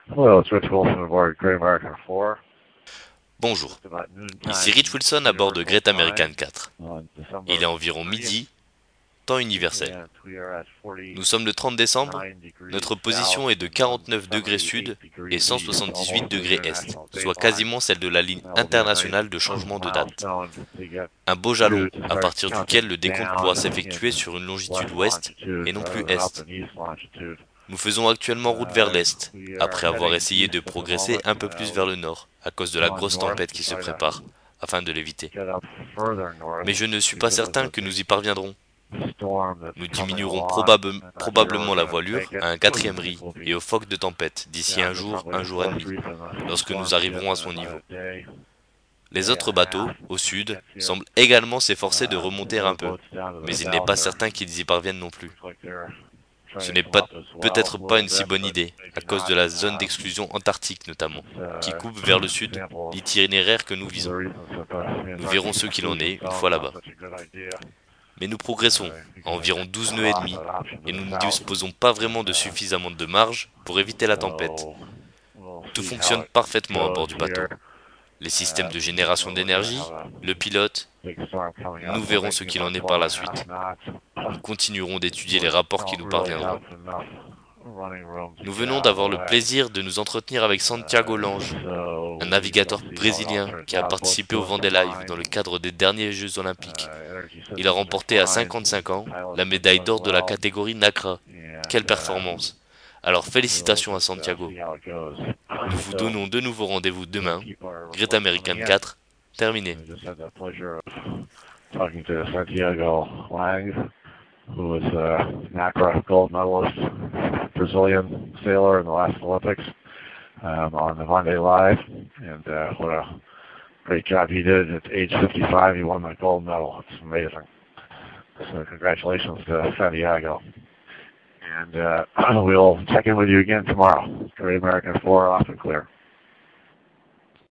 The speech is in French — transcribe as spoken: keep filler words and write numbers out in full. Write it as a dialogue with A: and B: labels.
A: Hello, it's Rich Wilson aboard Great American four.
B: Bonjour,
A: It's about noon
B: ici
A: time
B: Rich Wilson à bord de
A: Universal
B: Great
A: Time
B: American quatre.
A: on
B: Il est
A: December
B: environ
A: thirtieth,
B: midi, temps universel.
A: and we are at
B: Nous sommes le trente décembre,
A: forty-nine degrees
B: notre
A: south
B: position est de
A: and
B: quarante-neuf degrés
A: seventy-eight
B: sud
A: degrees
B: et
A: east,
B: cent soixante-dix-huit
A: almost to the
B: degrés est,
A: international
B: soit
A: date line.
B: quasiment celle de la ligne
A: That will be a nice
B: internationale de changement de date.
A: milestone to get
B: Un beau jalon
A: you to
B: à
A: start
B: partir duquel
A: counting
B: le décompte
A: down
B: pourra s'effectuer
A: in
B: sur une longitude
A: west
B: ouest
A: longitude
B: et non plus
A: rather than up
B: est.
A: in east longitude.
B: Nous faisons actuellement route vers
A: Uh,
B: l'est,
A: we are
B: après avoir
A: heading
B: essayé
A: east
B: de
A: at the
B: progresser
A: moment.
B: un peu
A: Uh,
B: plus vers
A: we've
B: le nord, à cause de la
A: gone
B: grosse
A: north
B: tempête
A: to
B: qui se
A: try to
B: prépare, afin de l'éviter.
A: get up further north
B: Mais je ne suis pas
A: because of
B: certain
A: the
B: que
A: big
B: nous y parviendrons.
A: storm
B: Nous
A: that's coming
B: diminuerons
A: along.
B: probable-
A: I'm not sure
B: probablement
A: we're
B: la
A: going to make
B: voilure
A: it.
B: à un
A: I
B: quatrième
A: think
B: riz
A: we'll
B: et
A: be
B: au foc de tempête d'ici un
A: down to
B: jour,
A: probably
B: un jour et
A: less
B: demi,
A: reef in the
B: lorsque nous
A: storm to get
B: arriverons à
A: in
B: son
A: about a
B: niveau.
A: day,
B: Les
A: day and
B: autres
A: a half
B: bateaux, au
A: when it
B: sud,
A: gets here.
B: semblent également s'efforcer de
A: Uh,
B: remonter
A: the
B: un
A: other
B: peu,
A: boats down to
B: mais
A: the
B: il n'est
A: south
B: pas
A: are
B: certain qu'ils y parviennent non plus.
A: looks like they're
B: Ce
A: trying to
B: n'est
A: come
B: pas
A: up as well
B: peut-être
A: a
B: pas
A: little
B: une si
A: bit,
B: bonne
A: but
B: idée, à
A: maybe
B: cause de
A: not.
B: la zone
A: Um,
B: d'exclusion antarctique notamment,
A: it's
B: qui
A: uh,
B: coupe vers le
A: an
B: sud
A: example of
B: l'itinéraire que nous
A: some of the
B: visons.
A: reasons that the
B: Nous
A: Antarctic
B: verrons ce qu'il en
A: exclusion
B: est une
A: zone
B: fois
A: is not
B: là-bas.
A: such a good idea.
B: Mais nous progressons,
A: Uh,
B: à
A: because
B: environ
A: I
B: douze nœuds et
A: lost
B: demi,
A: that option to
B: et
A: the
B: nous ne
A: south,
B: disposons pas vraiment
A: and
B: de
A: uh,
B: suffisamment de marge pour éviter la tempête.
A: so we'll
B: Tout
A: see how
B: fonctionne
A: it
B: parfaitement à
A: goes
B: bord du bateau.
A: here.
B: Les systèmes
A: Uh,
B: de
A: but
B: génération
A: we're going to
B: d'énergie,
A: have a
B: le pilote,
A: big storm coming up.
B: nous
A: We're
B: verrons ce
A: making
B: qu'il en
A: about
B: est par
A: twelve
B: la
A: and a half
B: suite. Nous
A: knots.
B: continuerons d'étudier les
A: We
B: rapports qui
A: don't
B: nous
A: really
B: parviendront.
A: have enough running room to
B: Nous
A: get
B: venons
A: out of the
B: d'avoir le
A: way.
B: plaisir de nous entretenir avec Santiago
A: Uh,
B: Lange, un
A: so we shall
B: navigateur
A: see how it all
B: brésilien
A: turns
B: qui a
A: out. Boat's
B: participé au
A: doing
B: Vendée Live dans le
A: fine.
B: cadre des derniers Jeux
A: Uh,
B: Olympiques.
A: energy
B: Il a
A: systems are
B: remporté à
A: fine.
B: cinquante-cinq ans
A: Pilot's
B: la
A: been
B: médaille
A: doing
B: d'or de la
A: well.
B: catégorie NACRA. Quelle
A: And uh,
B: performance! Alors
A: we'll
B: félicitations à
A: just uh,
B: Santiago.
A: see how it goes.
B: Nous vous
A: So
B: donnons de nouveau rendez-vous
A: we'll
B: demain.
A: keep our
B: Great
A: reports coming
B: American
A: in.
B: quatre, terminé.
A: I just had the pleasure of talking to Santiago Lang, who was a NACRA gold medalist, Brazilian sailor in the last Olympics, um, on the Vendée Live, and uh, what a great job he did. At age fifty-five, he won the gold medal. It's amazing. So congratulations to Santiago. And uh, we'll check in with you again tomorrow. Great American four off and clear.